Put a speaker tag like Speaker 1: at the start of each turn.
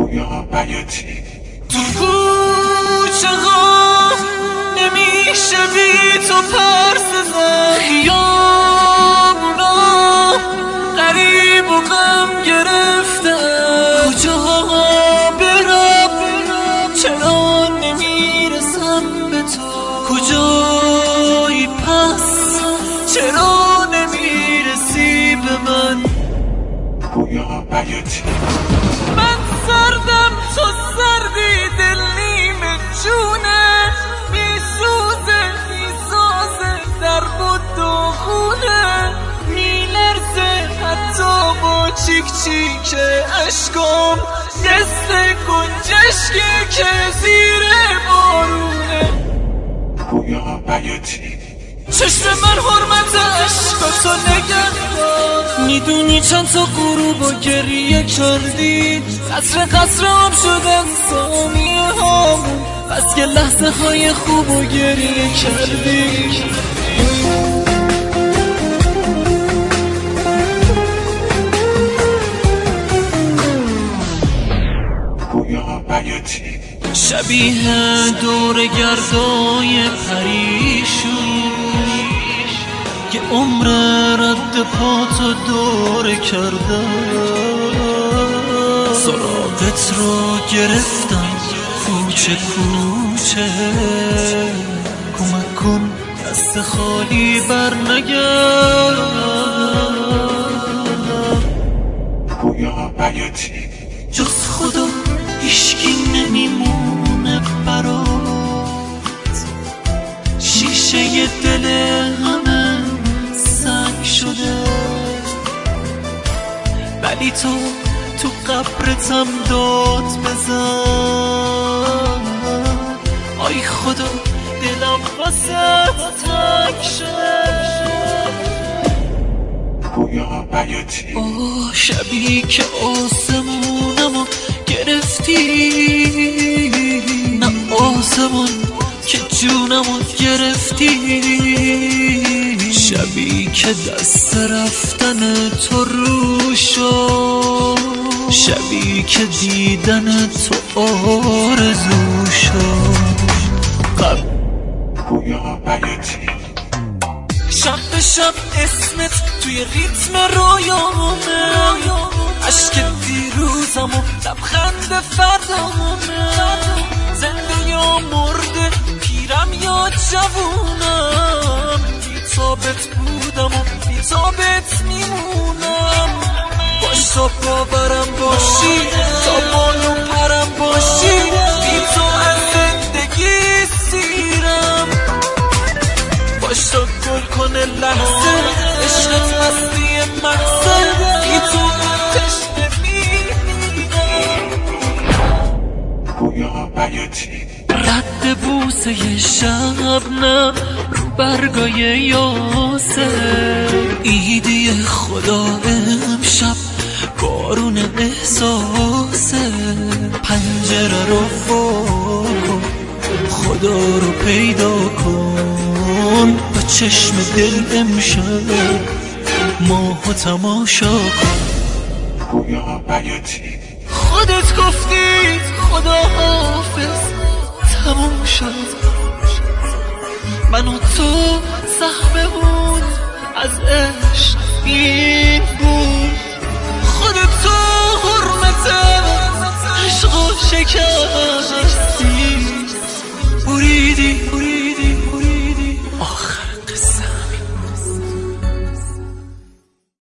Speaker 1: پویا بیاتی
Speaker 2: تو کوچه ها نمیشه بی تو پرس زد، خیابونا غریب و غم گرفتن، کجا برم چرا نمیرسم به تو، کجایی پس چرا نمیرسی به من.
Speaker 1: پویا بیاتی
Speaker 2: من سردم تو سردی، دل نیمه جونه میسوزه میسازه در بود و خونه، میلرزه حتی با چیک چیک اشکام، دست گنجشکی که زیر بارونه.
Speaker 1: پویا بیاتی
Speaker 2: چشم من حرمت عشقاتو نگهدار، میدونی چند تا غروبو گریه کردی، قصر هم شدن ثانیه هامون، بس که لحظه های خوبو گریه کردی.
Speaker 1: پویا بیاتی
Speaker 2: شبیه دور گردای پریشون که عمر رد پاتو دور کرده، سراغت رو گرفتم کوچه کوچه، کمک کن دست خالی بر نگردم.
Speaker 1: پویا بیاتی
Speaker 2: جز خدا هیچکی نمیمونه برات، شیشه دل همه سنگ شده، ولی تو قبرتم داد بزن، آی خدا دلم واسه تنگ شده.
Speaker 1: پویا بیاتی
Speaker 2: شبی که آسمونمو گرفتی، نه آسمون که جونمو گرفتی، شبی که دست رفتن تو رو شد، شبی که دیدن تو آرزو شد.
Speaker 1: پویا بیاتی
Speaker 2: شب به شب اسمت توی ریتم رویامه، عشق دیروزم و لبخند فردامه، زنده یا مرده پیرم یا جوونم، بی‌تابت بودم و بی‌تابت میمونم، باش تا باورم باشی تا بالو پرم باشی، بی تو از زندگی سیرم، باش تا گل کنه لحظه عشقت هستی محضه، بی تو تشنه میمیرم.
Speaker 1: پویا بیاتی
Speaker 2: رد بوسه شبنم رو برگای یاسر، ایدی خدا امشب بارون احساسه، پنجره رو کن خدا رو پیدا کن، با چشم دل امشب ماهو تماشا کن.
Speaker 1: پویا بیاتی
Speaker 2: خودت گفتی خدا حافظ تموم شد، من و تو سهممون از عشق این بود، خودت تو حرمت عشق و شکستی بریدی